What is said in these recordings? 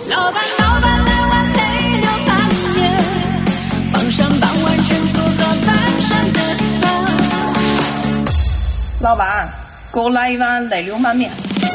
老板来碗泪流满面，放上傍晚晨组合半山的伞。 老板，给我来一碗泪流满面。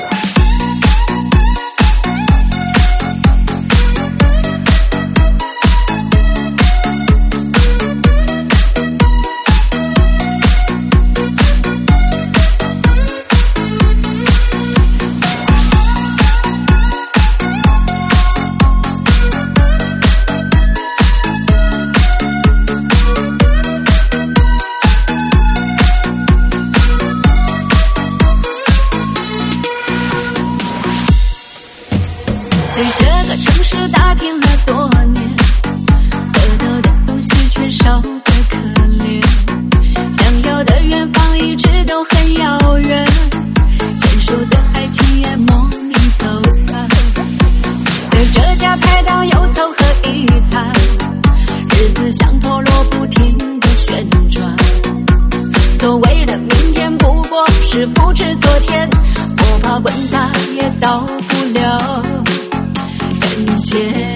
在这个城市打拼了多年，得到的东西却少得可怜，想要的远方一直都很遥远，牵手的爱情也莫名走散，在这家排档又凑合一餐，日子像陀螺不停地旋转，所谓的明天不过是复制昨天，摸爬滚打也到不了人间。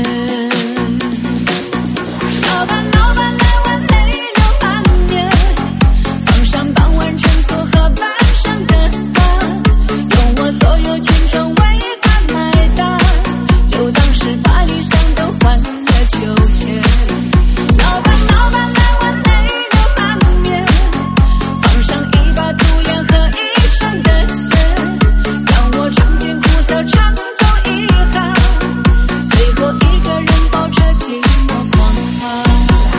老板来碗泪流满面，放上傍晚晨组合半山的伞，用我所有青春为他买单，就当是把理想都换了秋千。老板来碗泪流满面，放上一把粗盐和一身的咸，让我尝尽苦涩尝够遗憾，最后一个人抱着寂寞狂欢。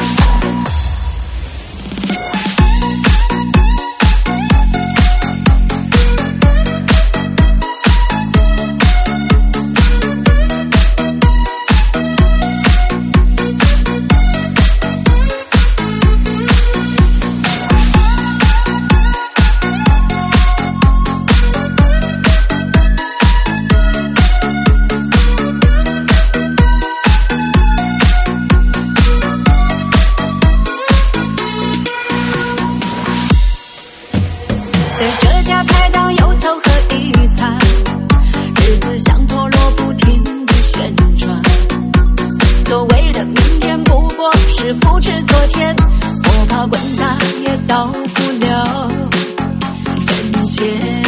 在这家排档又凑合一餐，日子像陀螺不停地旋转，所谓的明天不过是复制昨天，摸爬滚打也到不了人间。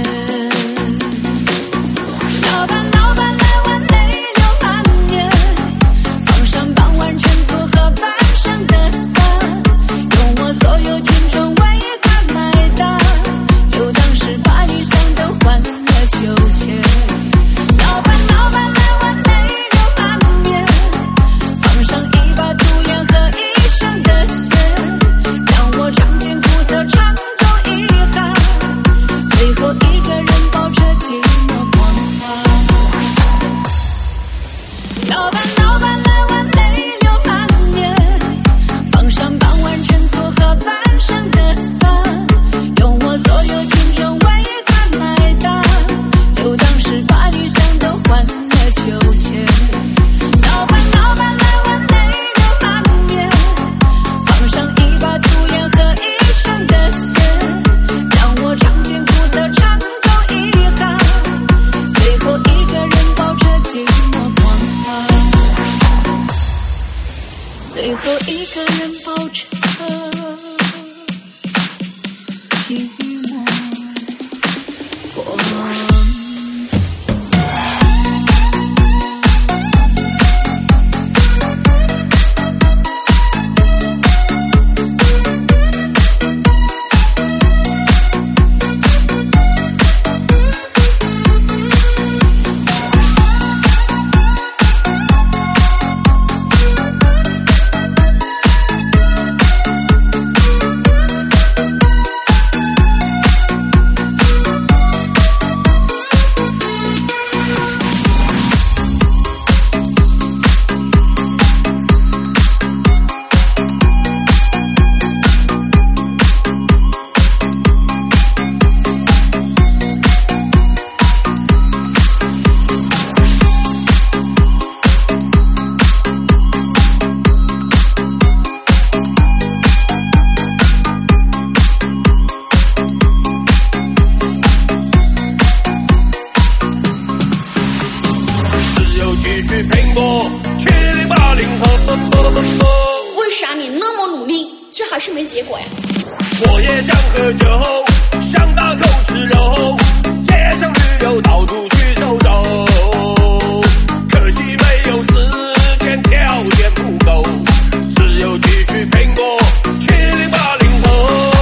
老板来碗泪流满面，放上傍晚晨组合半山的伞，用我所有青春为他买单，就当是把理想都换了秋千。老板来碗泪流满面，放上一把粗盐和一身的咸，让我尝尽苦涩尝够遗憾，最后一个人抱着寂寞狂欢。老板来碗泪流满面，放上傍晚晨组合半山的伞，用我所有青春为他买单，就当是把理想都换了秋千。老板来碗泪流满面，放上一把粗盐和一身的咸，让我尝尽苦涩尝够遗憾，最后一个人抱着寂寞狂欢，最后一个人抱着寂寞狂欢。 续拼搏，7080后。 为啥你那么努力，却还是没结果呀？ 我也想喝酒，想大口吃肉，也想旅游到处去走走，可惜没有时间，条件不够，只有继续拼搏，7080后。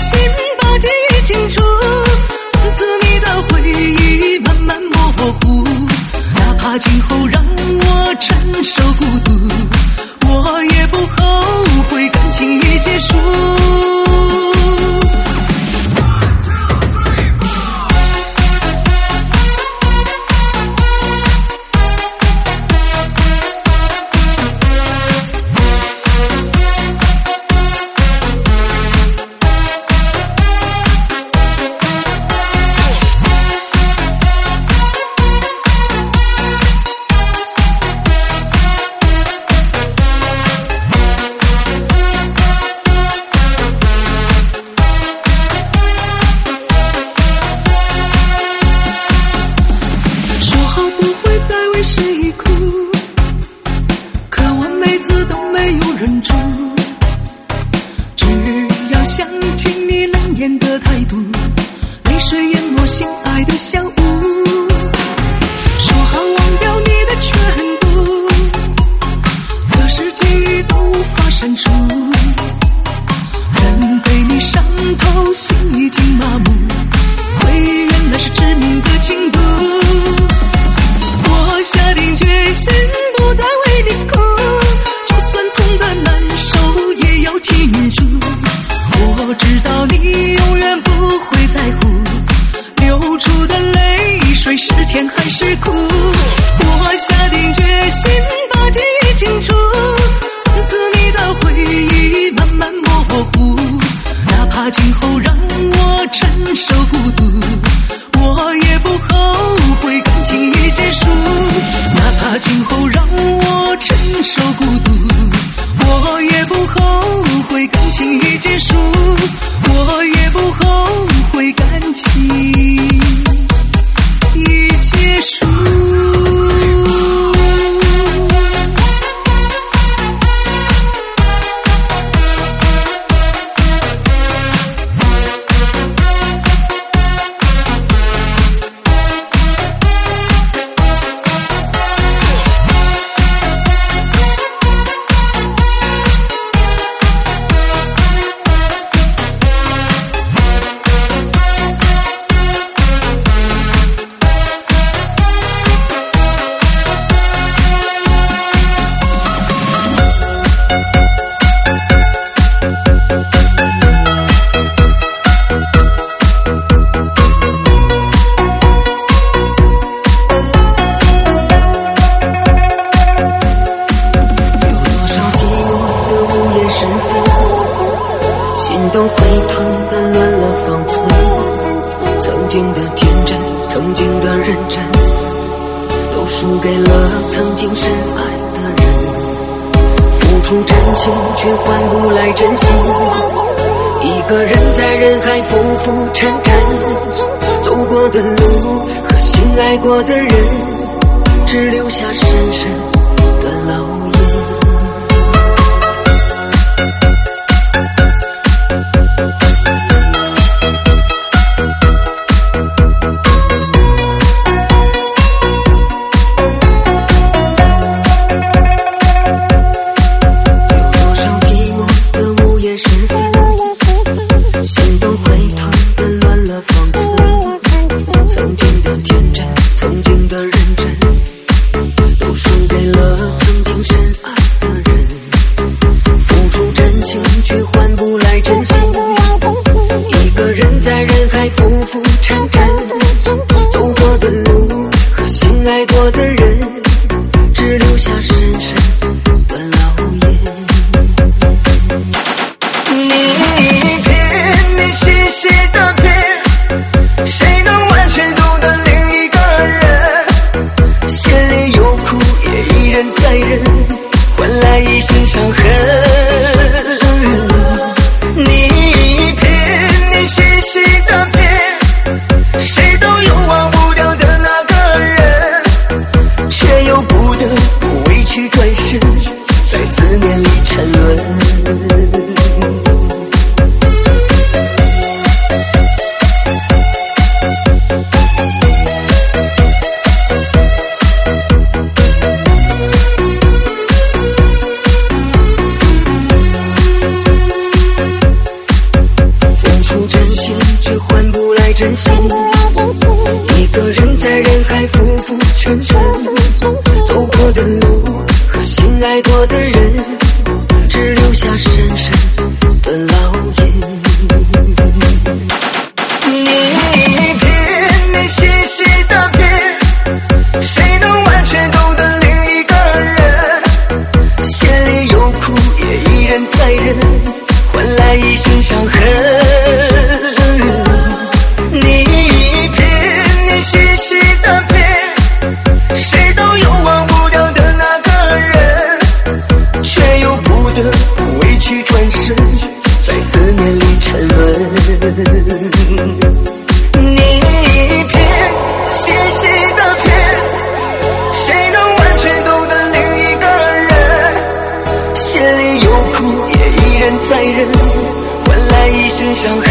心把记忆清除，从此你的回忆慢慢模糊，哪怕今后让我承受孤独，我也不后悔感情已结束。 曾经的认真，都输给了曾经深却换不来真心。一个人在人海浮浮沉沉，走过的路和心爱过的人，只留下深深的烙印。你骗，你细细的骗，谁能完全懂得另一个人？心里有苦也依然在忍，换来一身伤痕。你骗，你细细的骗，谁都有忘不掉的那个人，却又不得不委曲转身，在思念里沉沦。你骗，细细的骗，谁能完全懂得另一个人？心里有苦也依然在忍，换来一身伤痕。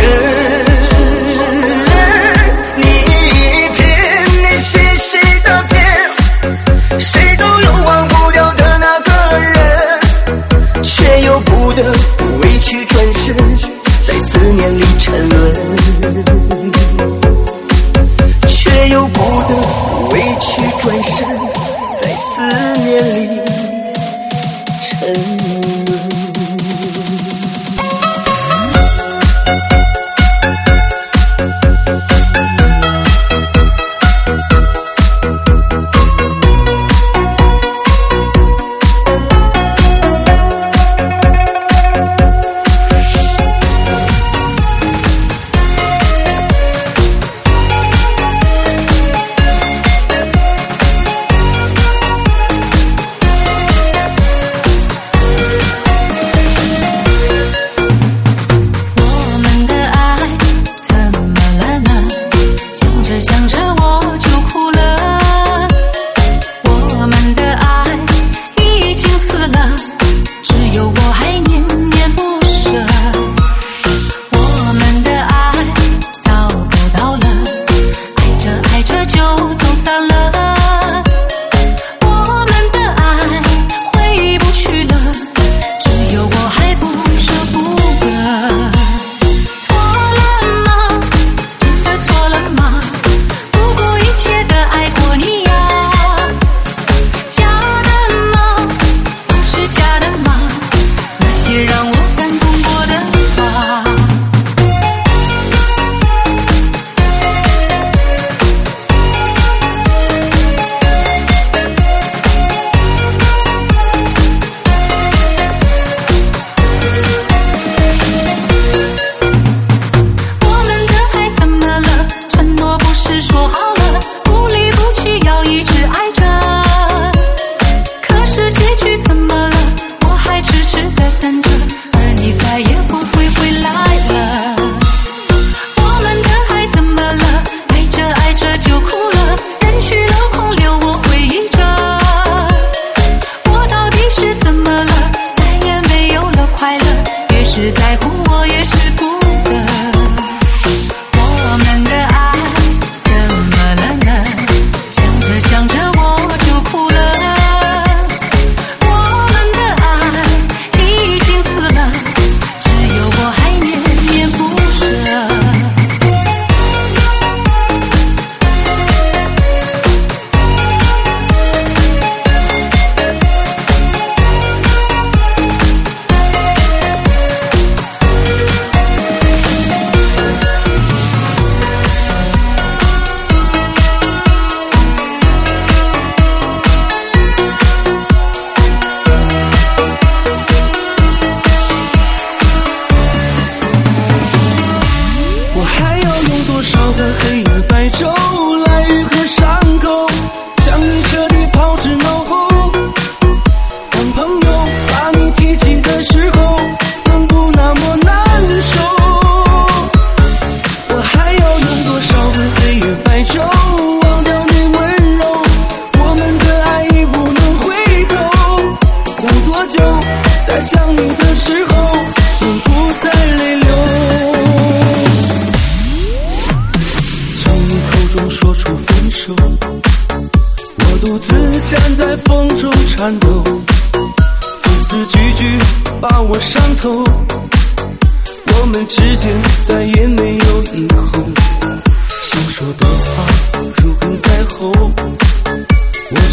你骗，你细细的骗，谁都有忘不掉的那个人，却又不得不委曲转身，在思念里沉沦。却又不得不委曲转身，在思念里沉沦。站在风中颤抖，字字句句把我伤透，我们之间再也没有以后。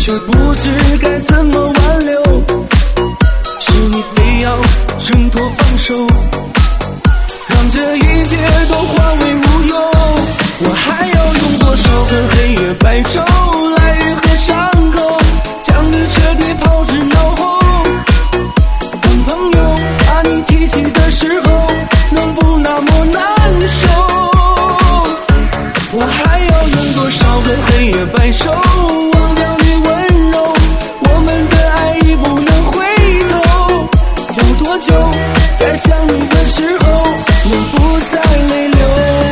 却不知该怎么挽留。是你非要挣脱放手，让这一切都化为乌有。我还要用多少个黑夜白昼来愈合伤口，将你彻底抛之脑后。当朋友把你提起的时候，能不那么难受？我还要用多少个黑夜白昼忘掉你温柔？我们的爱已不能回头。要多久在想你的时候能不再泪流？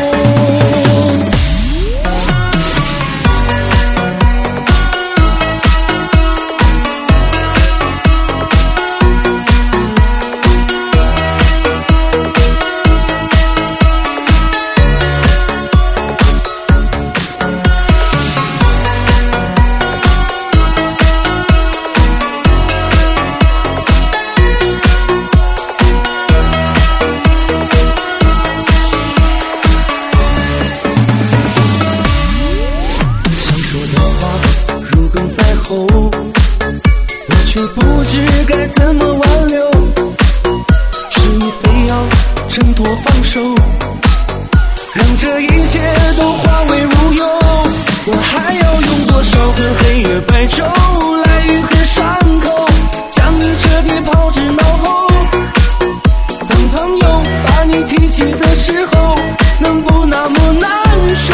我却不知该怎么挽留，是你非要挣脱放手，让这一切都化为乌有。我还要用多少个黑夜白昼来愈合伤口，将你彻底抛之脑后。当朋友把你提起的时候，能不那么难受？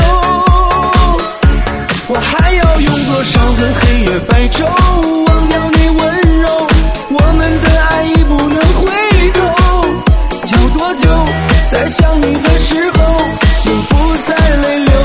我还要用多少个黑夜白昼忘掉你温柔？我们的爱已不能回头。要多久在想你的时候能不再泪流？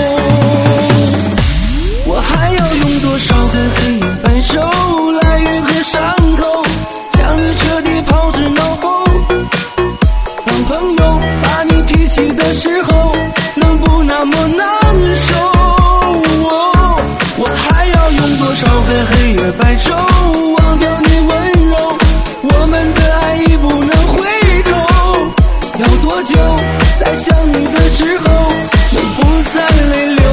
我还要用多少个黑夜白昼来愈合伤口，将你彻底抛之脑后。当朋友把你提起的时候，能不那么难受？我还要用多少个黑夜白昼忘掉你温柔？我们的爱已不能回头。要多久在想你的时候能不再泪流？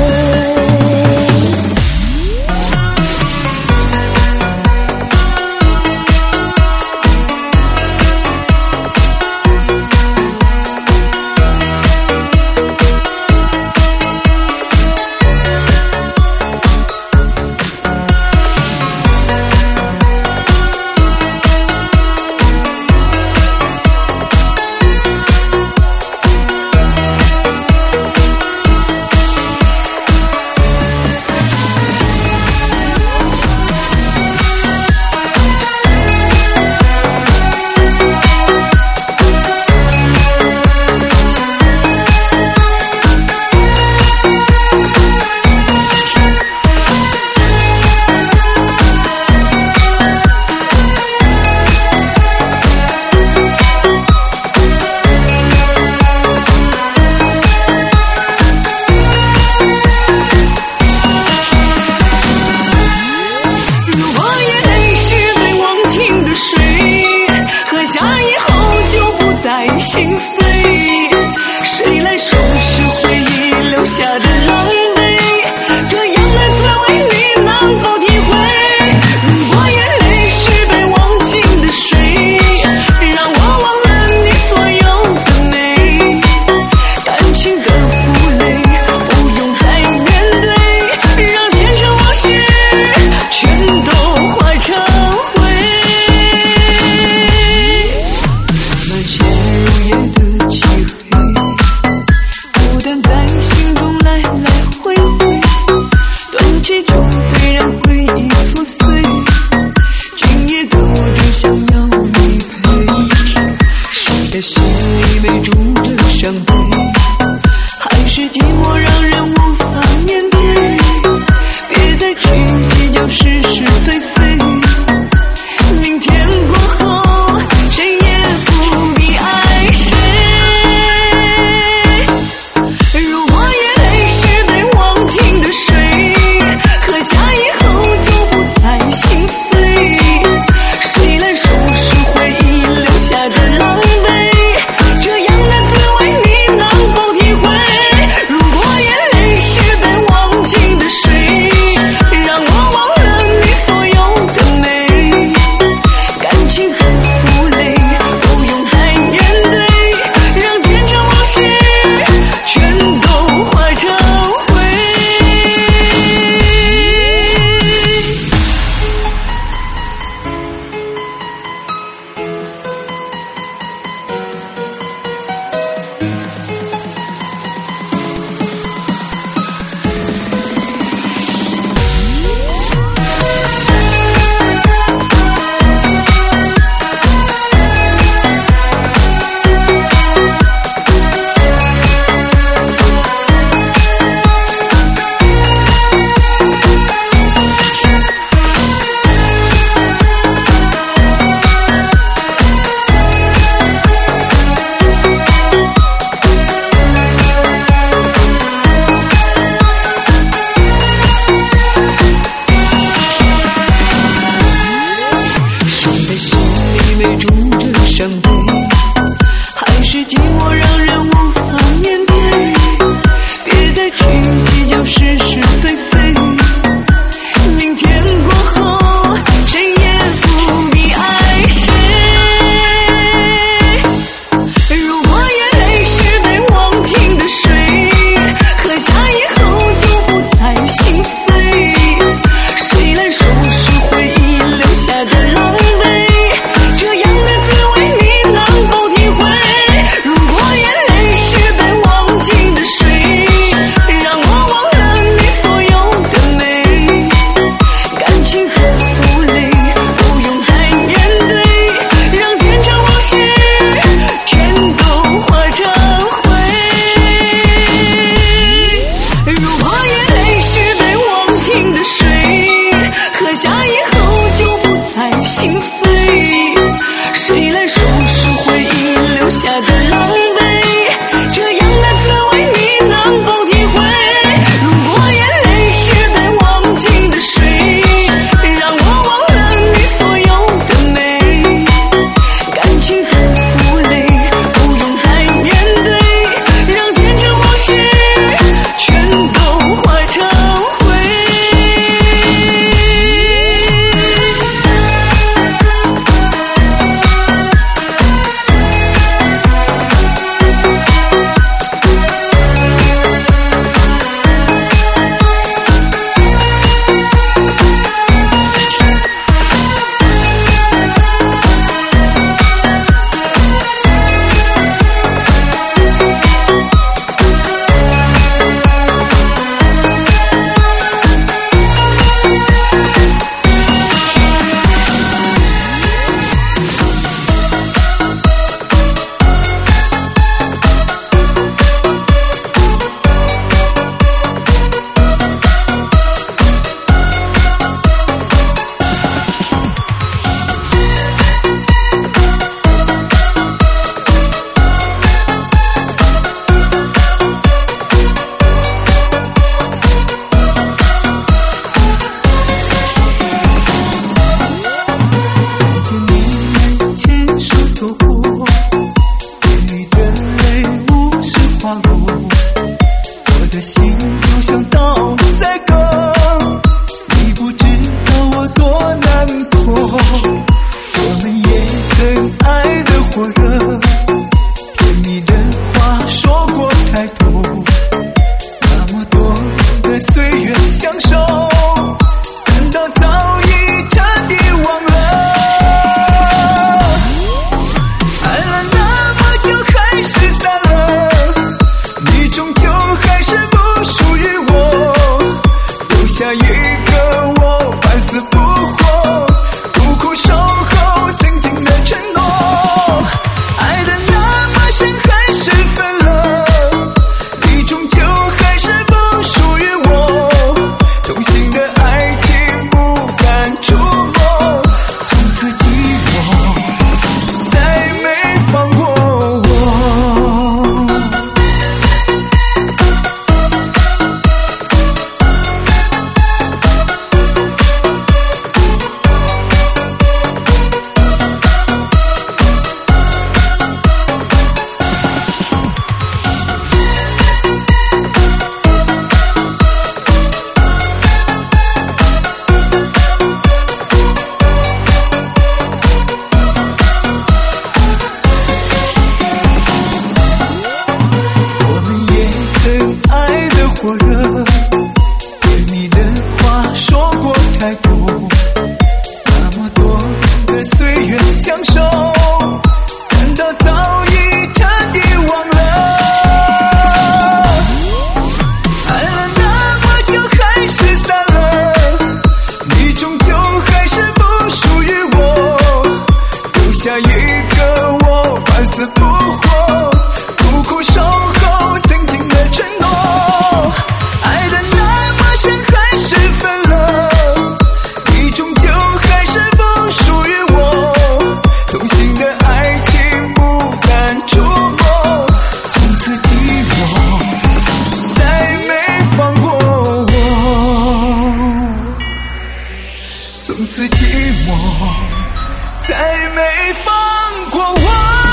的心就像刀在割，你不知道我多难过。我们也曾爱得火热，甜蜜的话说过太多，那么多的岁月相守，难道早已彻底忘了？爱了那么久还是散了，你终究还是不属于我，留下一个我半死不活，苦苦守候曾经的承诺。爱的那么深还是分了，你终究还是不属于我，动心的爱情不敢触摸，从此寂寞再没放过我。我们也曾爱得火热，甜蜜的话说过太多，那么多的岁月相守，难道早已彻底忘了？爱了那么久还是散了，你终究还是不属于我，留下一个我半死不活，苦苦守候曾经的承诺。爱的那么深还是分了，你终究还是不属于我，动心的爱情不敢触摸，从此寂寞再没放过我，从此寂寞再没放过我。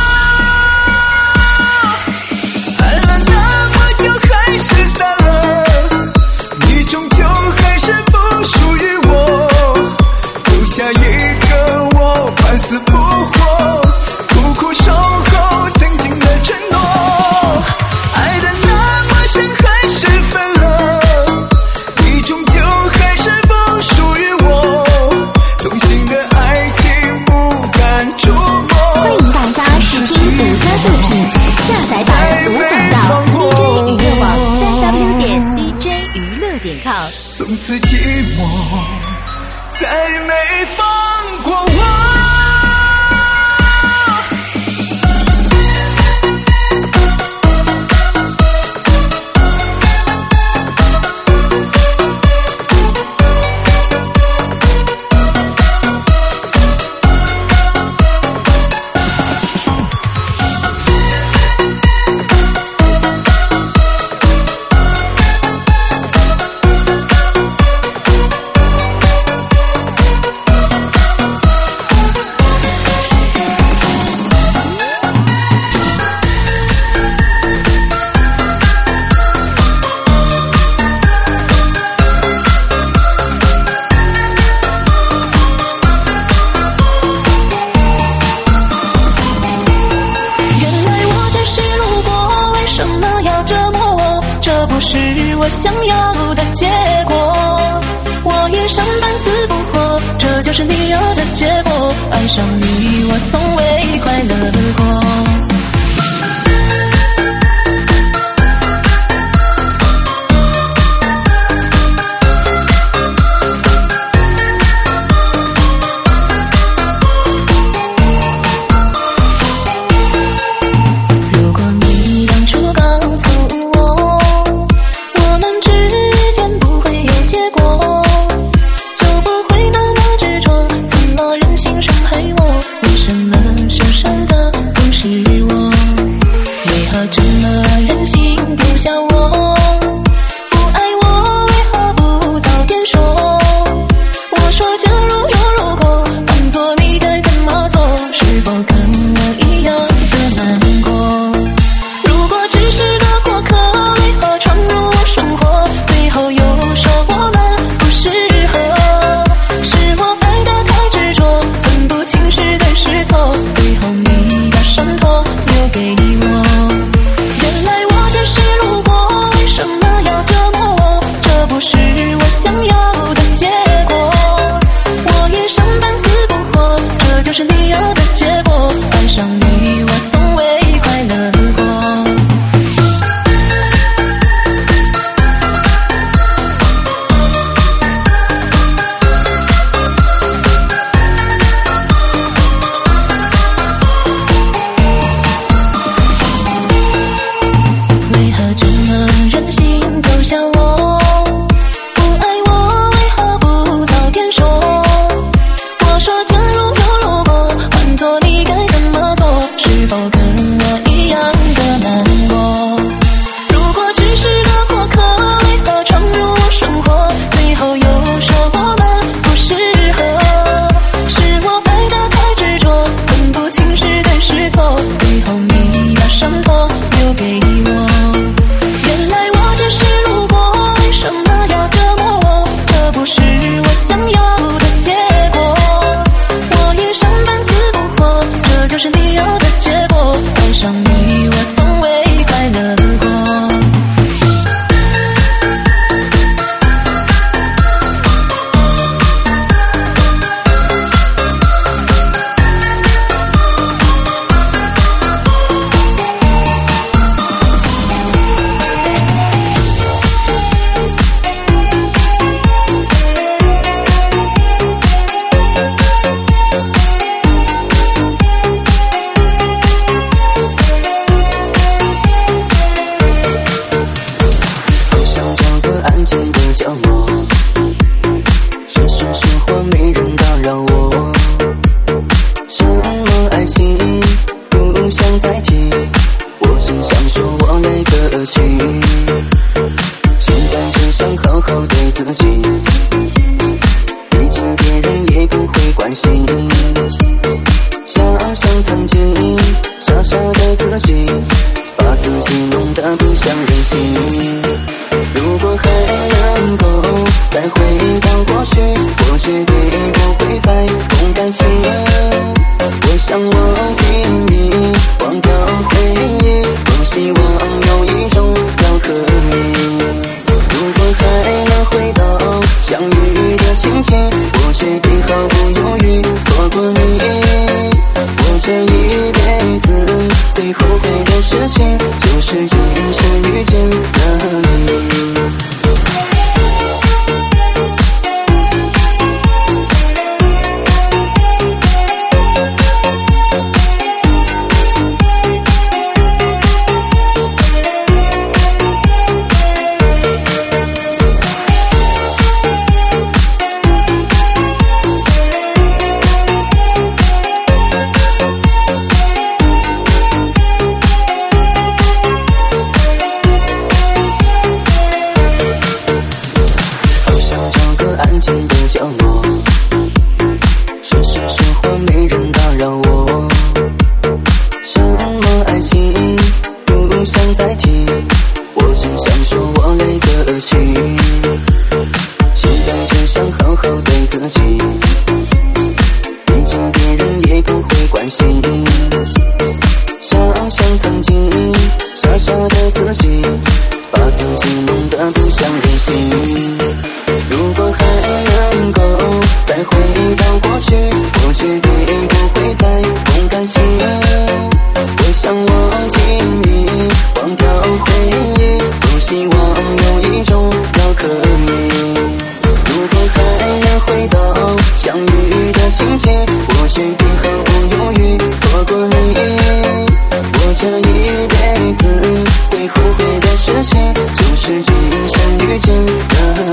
爱了那么久还是散了，你终究还是不属于我，留下一个我半死不活，苦苦守候曾经的承诺。爱的那么深还是分了，你终究还是不属于我，动心的爱情不敢触摸。 欢迎大家试听独家作品，下载版无广告 DJ 娱乐网3w.dj娱乐.com。 从此寂寞再没放过我。 是我想要的结果，我一生半死不活，这就是你要的结果。爱上你，我从未快乐过。是好对自己，毕竟别人也不会关心。想想曾经傻傻的自己，把自己弄得不像人形。如果还能够再回到过去，我绝对不会再动感情。我想忘记你，忘掉回忆，多希望有一种药可以。如果还能回到相遇的情景，我绝对毫不犹豫错过你。我这一辈子最后悔的事情，就是今生遇见了你。这一辈子最后悔的事情，就是今生遇见了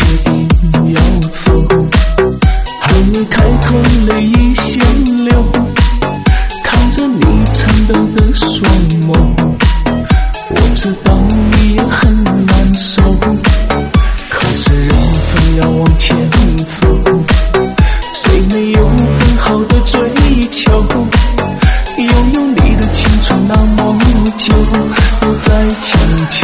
定要走，还没开口泪已先流，看着你颤抖的双眸，我知道你也很难受，可是人总要往前走，谁没有更好的追求，拥有你的青春那么久，不再强求。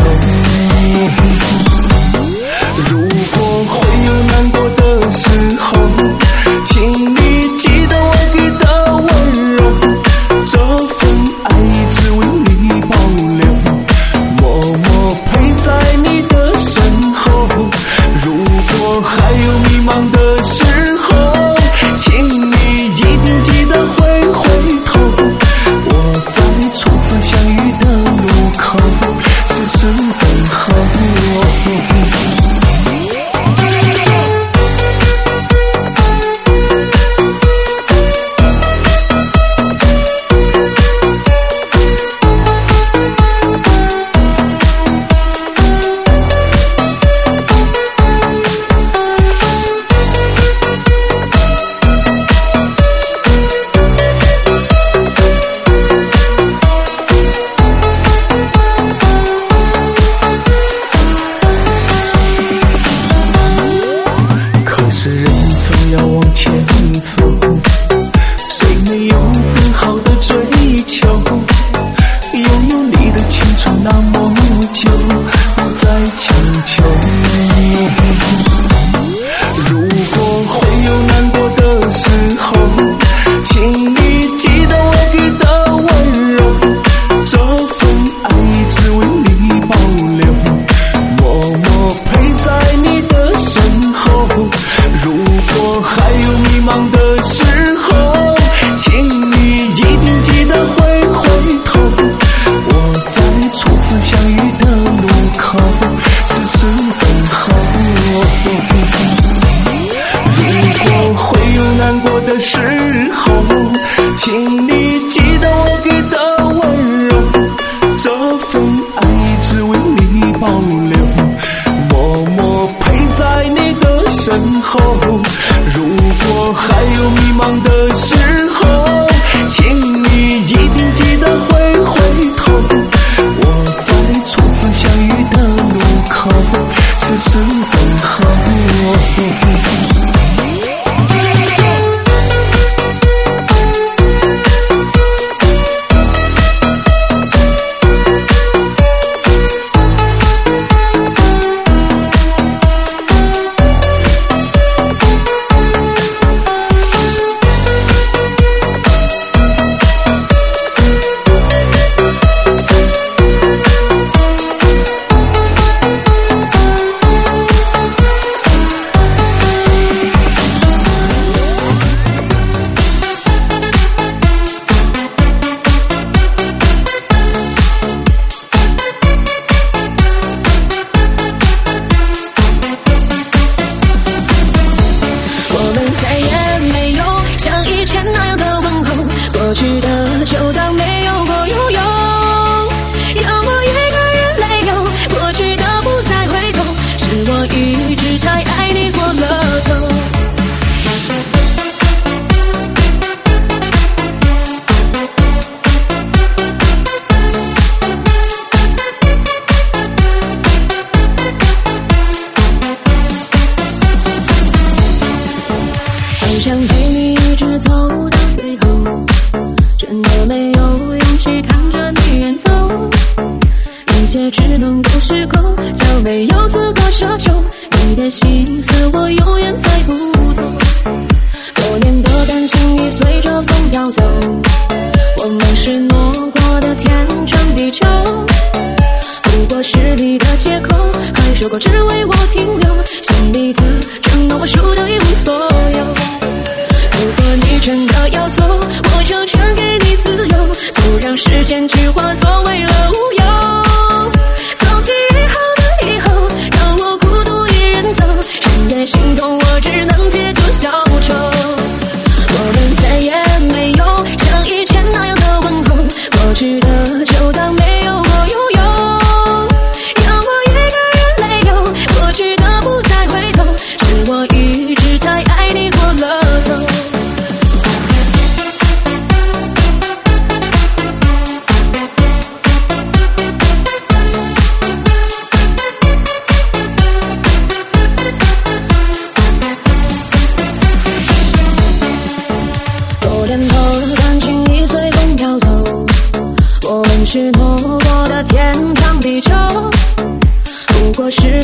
如果会有难过的时候，请你记得我给的温柔，这份爱一直为你保留，默默陪在你的身后。如果还有迷茫的时候，请你一定记得回头，我在初次相遇的路口痴痴等候。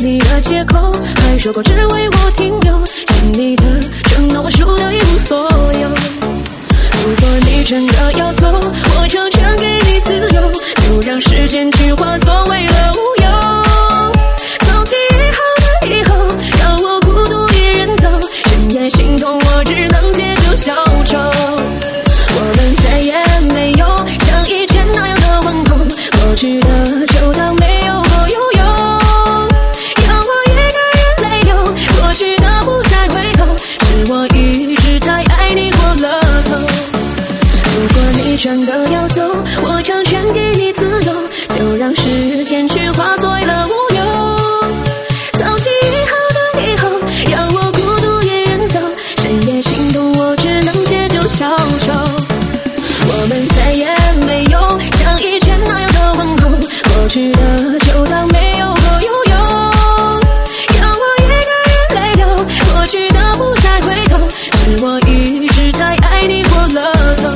你的借口，还说过只为我停留，心里的承诺我输得一无所有。如果你真的要走，我就全给你自由，就让时间去化作为了无忧。藏起以后的以后，让我孤独一人走，深夜心痛我只能借酒消愁。我们再也没有像以前那样的问候，过去的就当没有过拥有，让我一个人泪流，过去的不再回头，是我一直太爱你过了头。如果你真的要走，我将全给你自由，就让时间去化作了无忧。藏起以后的以后，让我孤独一人走，深夜心痛我只能借酒消愁。我们再也没有像以前那样的问候，过去的就当没有过拥有，让我一个人泪流，过去的不再回头，是我一直太爱你过了头。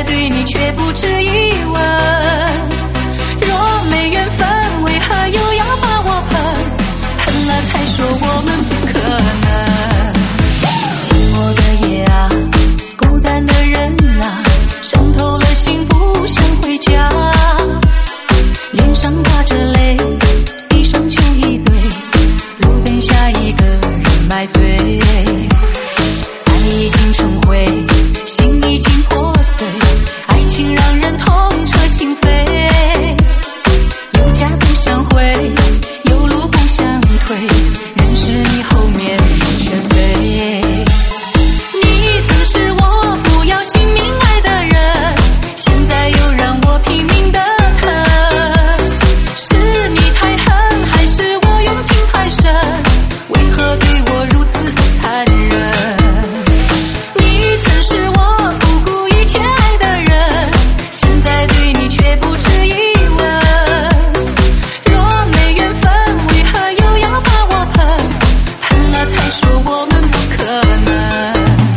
对你却不止一吻。若没缘分，为何又要把我喷了才说我们不可能。寂寞的夜啊，孤单的人啊，伤透了心不想回家，脸上挂着泪，地上就一堆，路边下一个人买醉。爱已经成灰，心已经破碎，爱情让人痛彻心扉。有家不想回，有路不想退，认识你后面全非。你曾是我不要性命爱的人，现在又让我拼命的疼。是你太狠，还是我用情太深？为何对我如此的残忍？你曾是我不顾一切爱的人，现在对你却不止一吻。若没缘分，为何又要把我喷了才说我们不可能。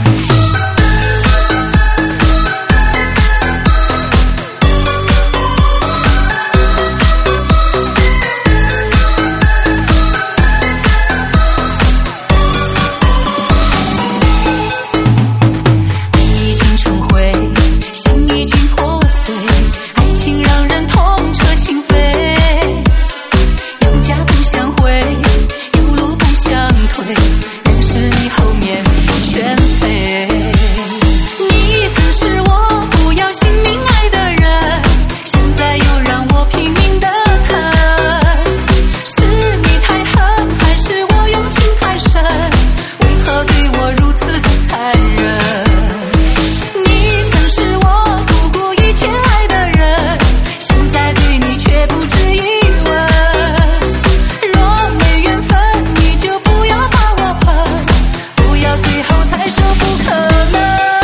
爱已经成灰，心已经破碎，爱情让人痛彻心扉。有家不想回，有路不想退，认识你后面全非。你曾是我不要性命爱的人，现在又让我拼命的疼。是你太狠，还是我用情太深？为何对我如此的残忍？你曾是我不顾一切爱的人，现在对你却不止一吻。若没缘分，你就不要把我喷，不要最后才说不可能。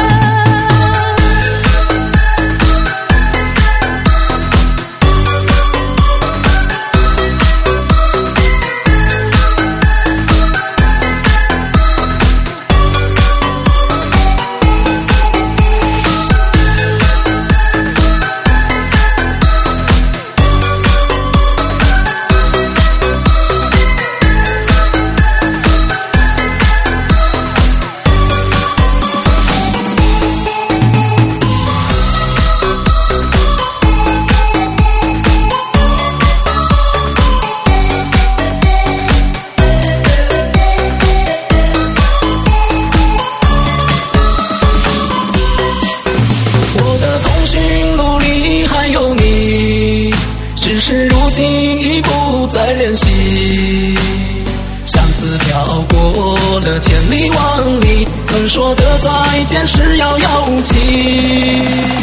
我的通讯录里还有你，只是如今已不再联系。相思飘过了千里万里，曾说的再见是遥遥无期。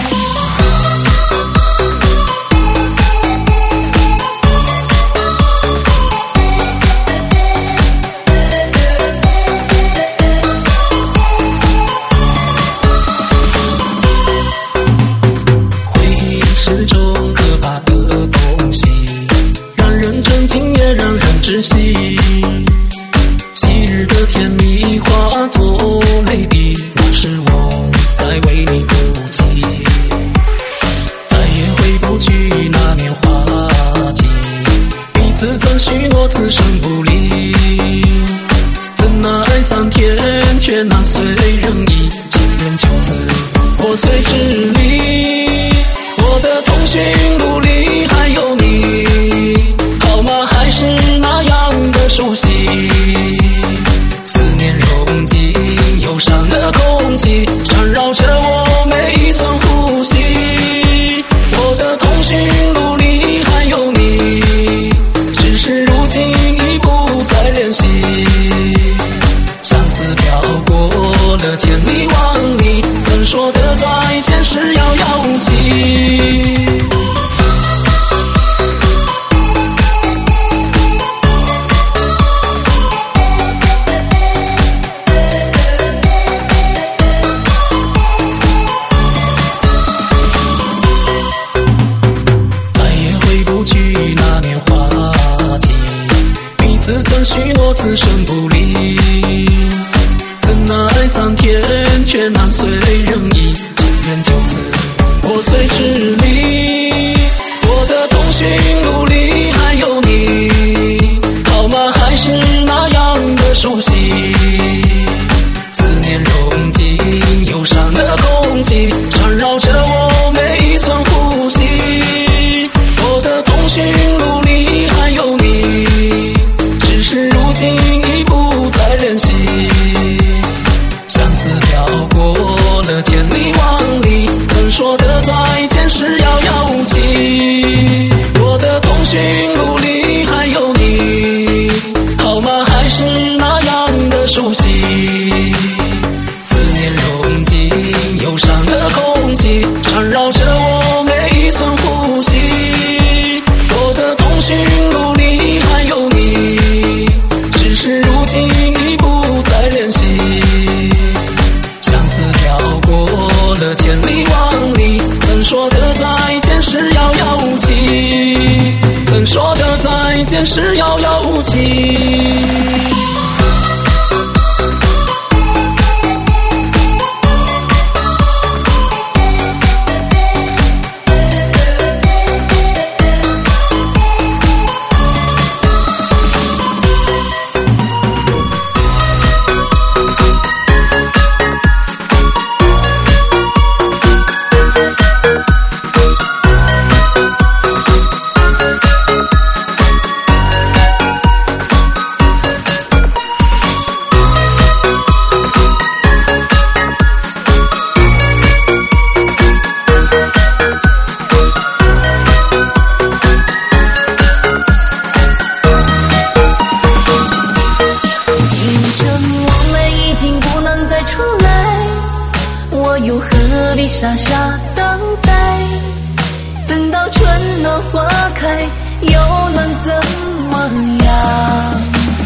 回忆是种可怕的东西，让人震惊也让人窒息。昔日的甜蜜化作泪滴，那是我在为你哭泣。再也回不去那年华季，彼此曾许诺此生不离。怎奈苍天却难随人意，情缘就此破碎支离。我的通讯录里还有你，号码还是那样的熟悉。思念融进忧伤的空气，缠绕着我每一寸呼吸。我的通讯录里还有你，只是如今已不再联系。相思飘过了千里万里，曾说的再见是遥遥无期。再也回不去那年华季，彼此曾许诺此生不离。怎奈苍天却难随人意，情缘就此全是遥遥无期。 傻傻等待，等到春暖花开，又能怎么样？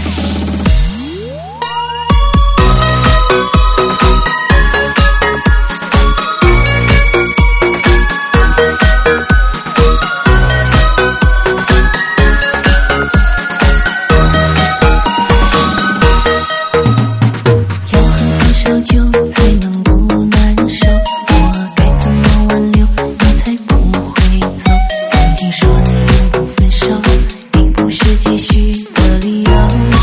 要喝多少酒才能不难受？说的永不分手，并不是继续的理由。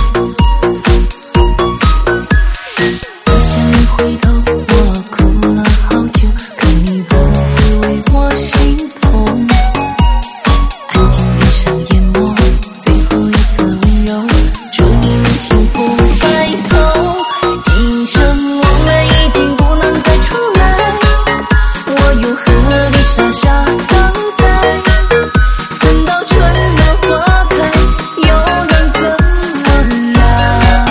不想你回头，我哭了好久，可你不会为我心痛。安静闭上眼眸，最后一次温柔，祝你们幸福白头。今生我们已经不能再重来，我又何必傻傻等待？等到春暖花开，又能怎么样？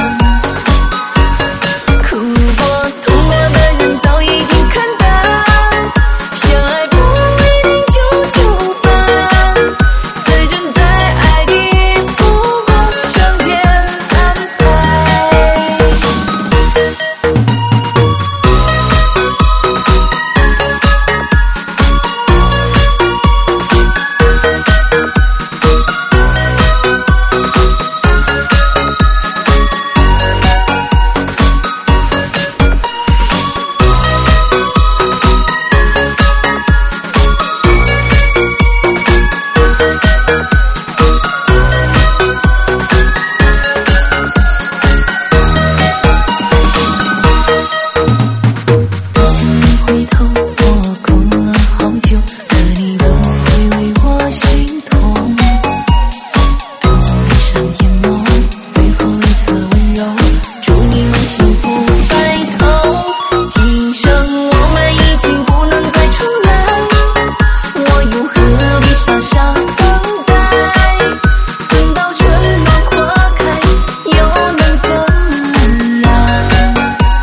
哭过痛过的人早已经看淡，相爱不一定久久伴，最真在爱的不过上天安排。不想你回头，我哭了好久，可你不会为我心痛。安静闭上眼眸，最后一次温柔，祝你们幸福白头。今生我们已经不能再重来，我又何必傻傻等待？等到春暖花开，又能怎么样？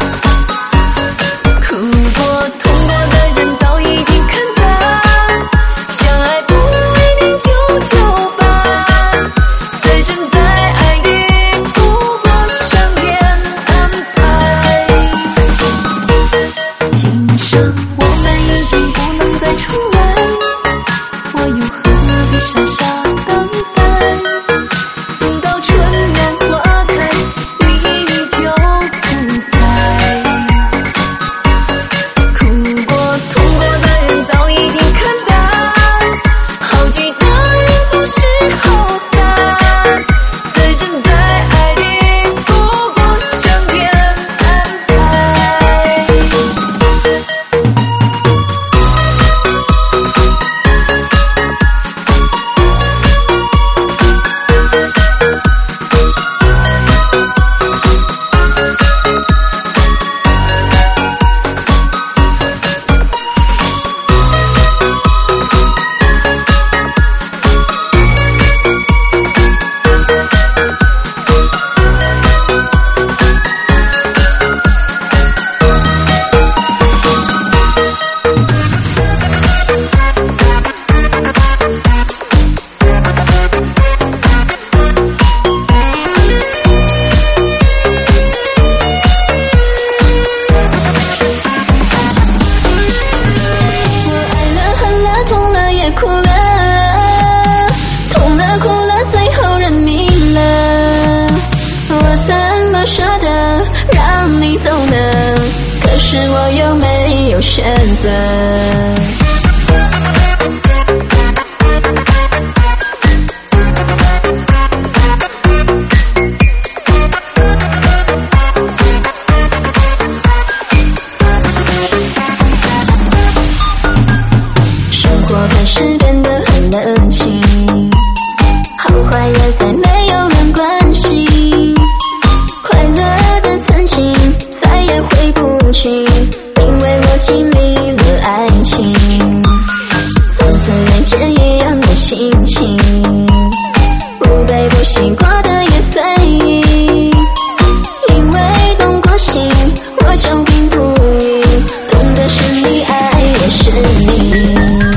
哭过痛过的人早已经看淡，相爱不一定久久伴，最真在爱的不过上天安排。今生我们已经不能再重来，我又何必傻傻等待？等到春暖花开，你依旧不在。哭过痛过的人早已经看淡，好聚的人总是好散，最真在爱的不过上天安排。 有选择。开始变得很冷清，好坏也再没有人关心，快乐的曾经再也回不去，因为我经历了爱情，从此每天一样的心情，不悲不喜过的也随意，因为动过心我就并不疑，痛的是你，爱也是你。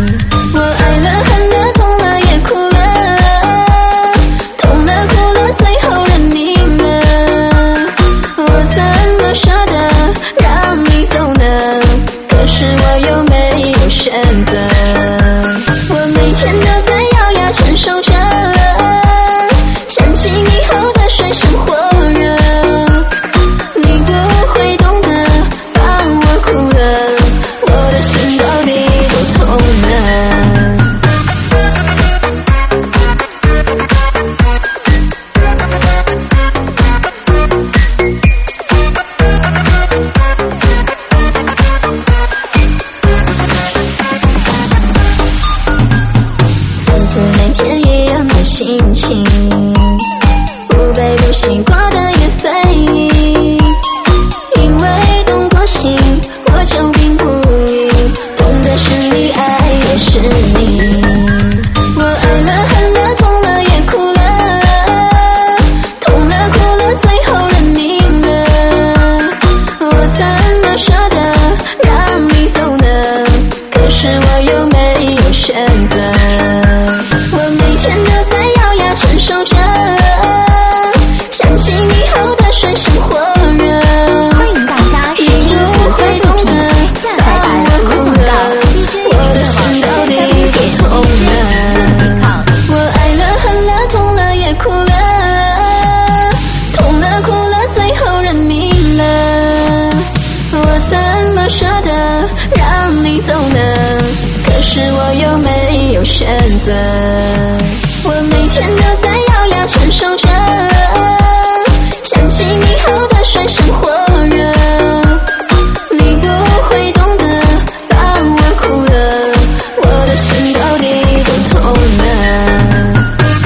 心情不悲不喜过的也随意，因为动过心我就并不疑，痛的是你，爱也是你。我爱了恨了痛了也哭了，痛了哭了最后认命了，我怎么舍得让你走呢？可是我又没有选择，我每天都在承受着想起你后的水深火热， 欢迎大家收听独家作品下载版无广告 DJ 我的心到底都痛了，我爱了恨了痛了也哭了，痛了哭了最后认命了，我怎么舍得让你走呢？可是我又没有选择，我每天都在咬牙承受着想起你后的水深火热，你不会懂得把我哭了，我的心到底都痛了。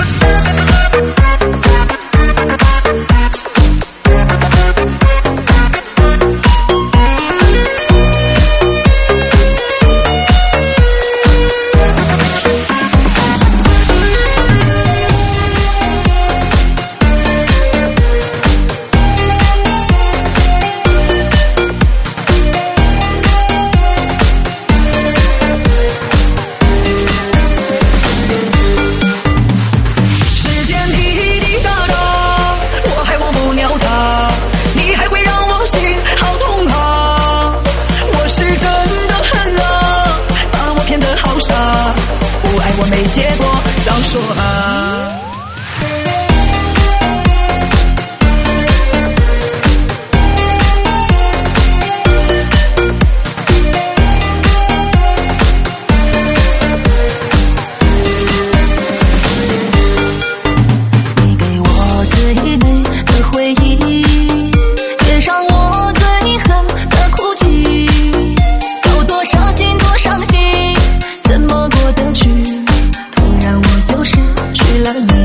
结果早说啊。 你给我最美的回忆，也让我最恨的哭泣，有多伤心多伤心，怎么过得去？突然我就失去了你。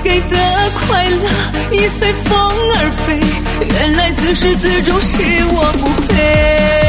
给的快乐已随风而飞，原来自始至终是我不配。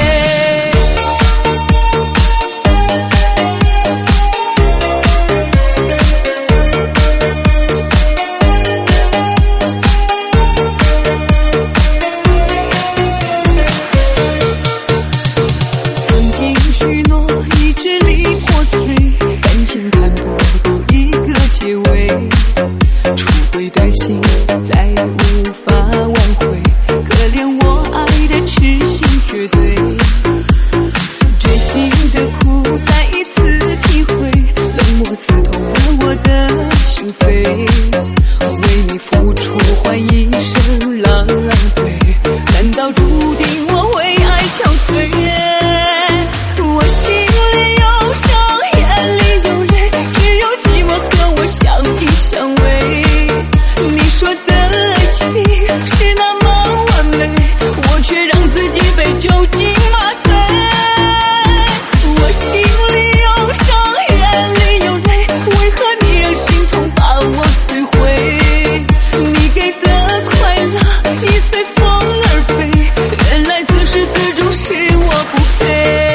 再也无法挽回，可怜我爱的痴心绝对，追星的苦再一次体会，冷漠刺痛了我的心扉，为你付出换一生狼狈，难道注定我为爱憔悴？我心里有伤，眼里有泪，只有寂寞和我相依相偎。你说的爱情是那么完美，我却让自己被酒精麻醉。我心里有伤，眼里有泪，为何你让心痛把我摧毁？你给的快乐已随风而飞，原来自始至终是我不配。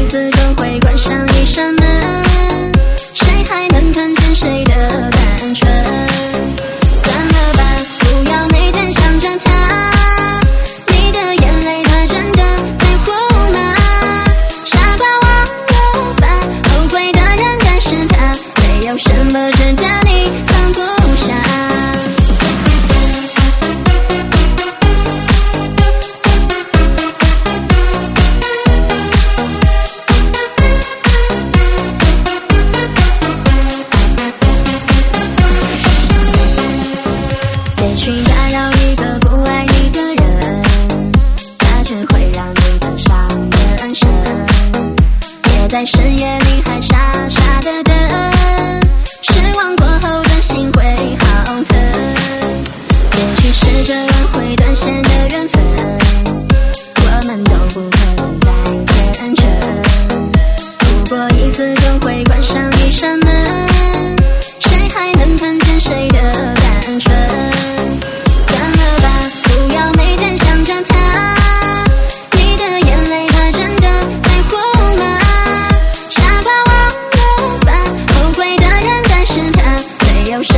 关上一扇门，谁还能看见谁的单纯？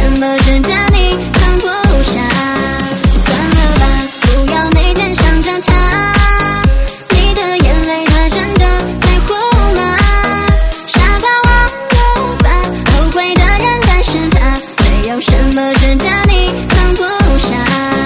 么真假你放不下？算了吧，不要每天想着他。你的眼泪他真的在乎吗？傻瓜忘了吧，后悔的人但是他，没有什么真假你放不下。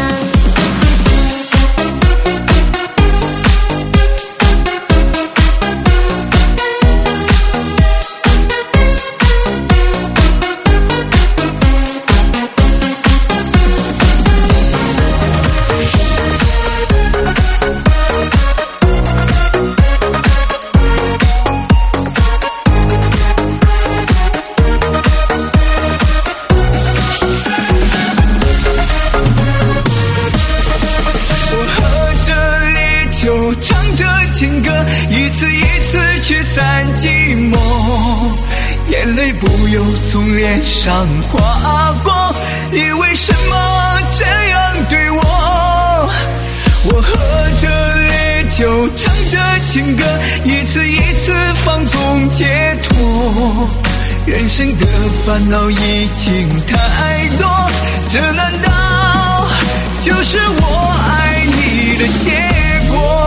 唱着情歌，一次一次驱散寂寞，眼泪不由从脸上划过。你为什么这样对我？我喝着烈酒，唱着情歌，一次一次放纵解脱。人生的烦恼已经太多，这难道就是我爱你的结果？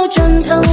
枕头。